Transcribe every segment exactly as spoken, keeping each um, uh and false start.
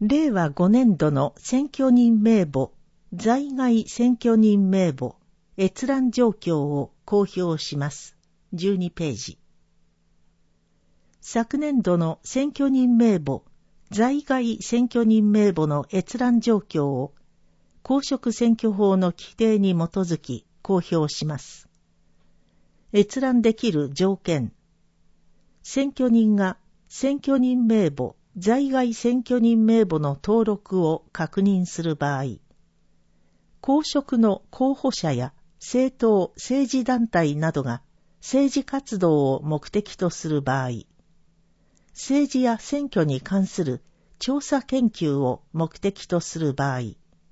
れいわごねんどの選挙人名簿、在外選挙人名簿、閲覧状況を公表します。じゅうにページ。昨年度の選挙人名簿、在外選挙人名簿の閲覧状況を公職選挙法の規定に基づき公表します。閲覧できる条件。選挙人が選挙人名簿、在外選挙人名簿の登録を確認する場合、公職の候補者や政党、政治団体などが政治活動を目的とする場合、政治や選挙に関する調査研究を目的とする場合、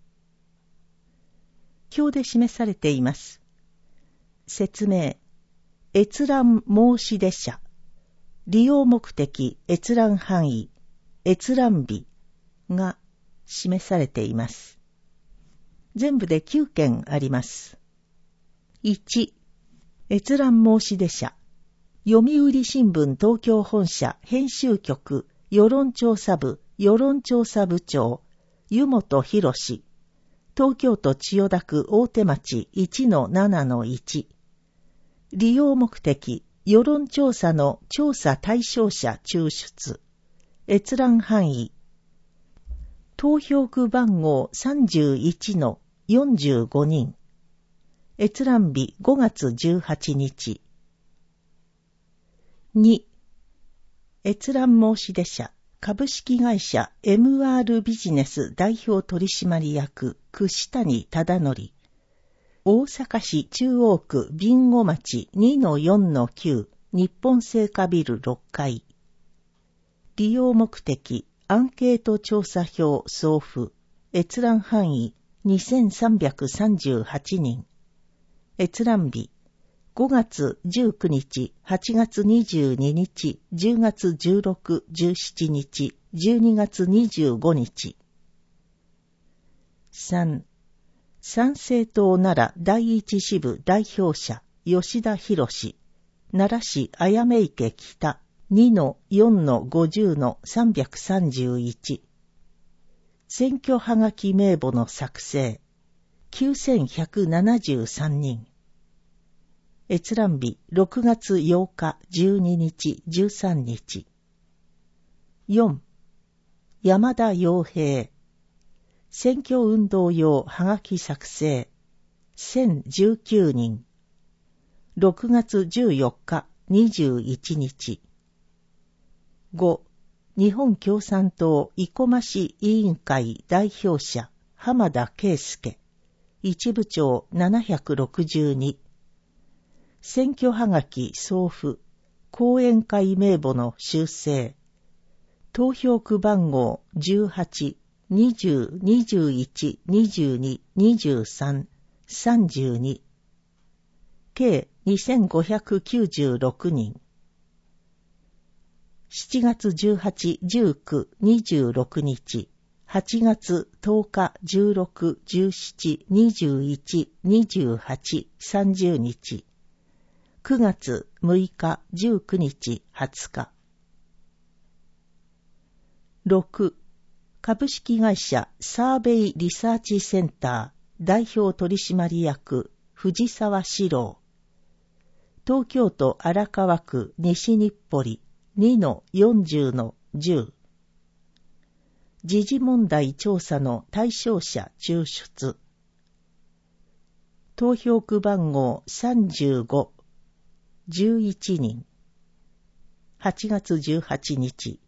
表で示されています。説明。閲覧申し出者、利用目的、閲覧範囲、閲覧日が示されています。全部できゅうけんあります。いち、閲覧申し出者、読売新聞東京本社編集局世論調査部世論調査部長湯本博士、東京都千代田区大手町 いちのななのいち、利用目的世論調査の調査対象者抽出、閲覧範囲、投票区番号 さんじゅういちのよんじゅうご 人、閲覧日ごがつじゅうはちにち。に、閲覧申し出者、株式会社 エムアール ビジネス代表取締役串谷忠則、大阪市中央区備後町 にのよんのきゅう 日本製菓ビルろっかい。利用目的、アンケート調査票送付、閲覧範囲にせんさんびゃくさんじゅうはちにん。閲覧日、ごがつじゅうくにち、はちがつにじゅうににち、じゅうがつじゅうろく、じゅうしちにち、じゅうにがつにじゅうごにち。さん、参政党奈良第一支部代表者、吉田博士、奈良市あやめ池北 にのよんのごじゅうのさんびゃくさんじゅういち。選挙はがき名簿の作成、きゅうせんひゃくななじゅうさんにん。閲覧日ろくがつようか、じゅうににち、じゅうさんにち。よん、山田洋平。選挙運動用はがき作成、せんじゅうきゅうにん。ろくがつじゅうよっか、にじゅういちにち。ご、日本共産党生駒市委員会代表者、浜田圭介。一部長ななひゃくろくじゅうに。選挙はがき送付、後援会名簿の修正、投票区番号じゅうはち、にじゅう、にじゅういち、にじゅうに、にじゅうさん、さんじゅうに、計にせんごひゃくきゅうじゅうろくにん。しちがつじゅうはち、じゅうく、にじゅうろくにち、はちがつとおか、じゅうろく、じゅうしち、にじゅういち、にじゅうはち、さんじゅうにち、くがつむいか、じゅうくにち、はつか。ろく、株式会社サーベイリサーチセンター代表取締役藤沢史郎。東京都荒川区西日暮里 にのよんじゅうのじゅう。時事問題調査の対象者抽出。投票区番号さんじゅうご、じゅういちにん。はちがつじゅうはちにち。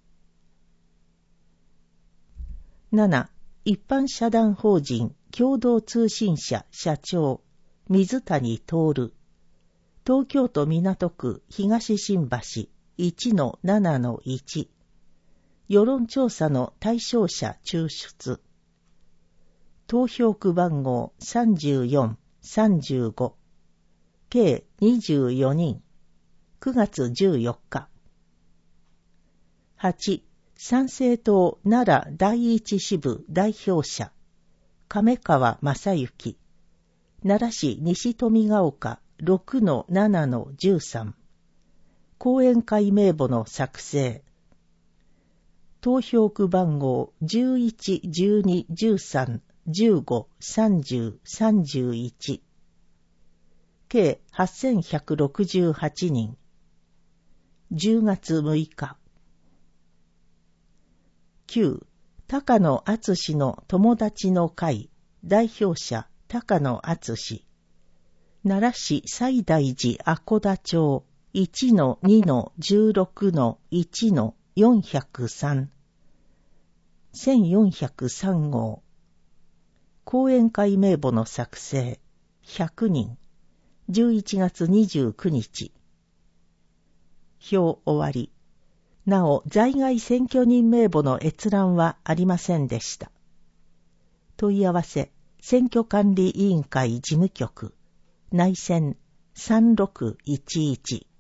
なな、一般社団法人共同通信社社長水谷徹。東京都港区東新橋 いちのななのいち。世論調査の対象者抽出。投票区番号さんじゅうよん、さんじゅうご。計にじゅうよにん。くがつじゅうよっか。はち、参政党奈良第一支部代表者、亀川正幸。奈良市西富ヶ丘 ろくのななのじゅうさん。後援会名簿の作成。 投票区番号じゅういち、じゅうに、じゅうさん、じゅうご、さんじゅう、さんじゅういち。計はっせんひゃくろくじゅうはちにん。じゅうがつむいか。きゅう、高野敦の友達の会、代表者高野敦。奈良市西大寺阿古田町 いちのにのじゅうろくのいちのよんひゃくさん。せんよんひゃくさんごう。講演会名簿の作成、ひゃくにん。じゅういちがつにじゅうくにち。表終わり。なお、在外選挙人名簿の閲覧はありませんでした。問い合わせ、選挙管理委員会事務局、内線さんろくいちいち。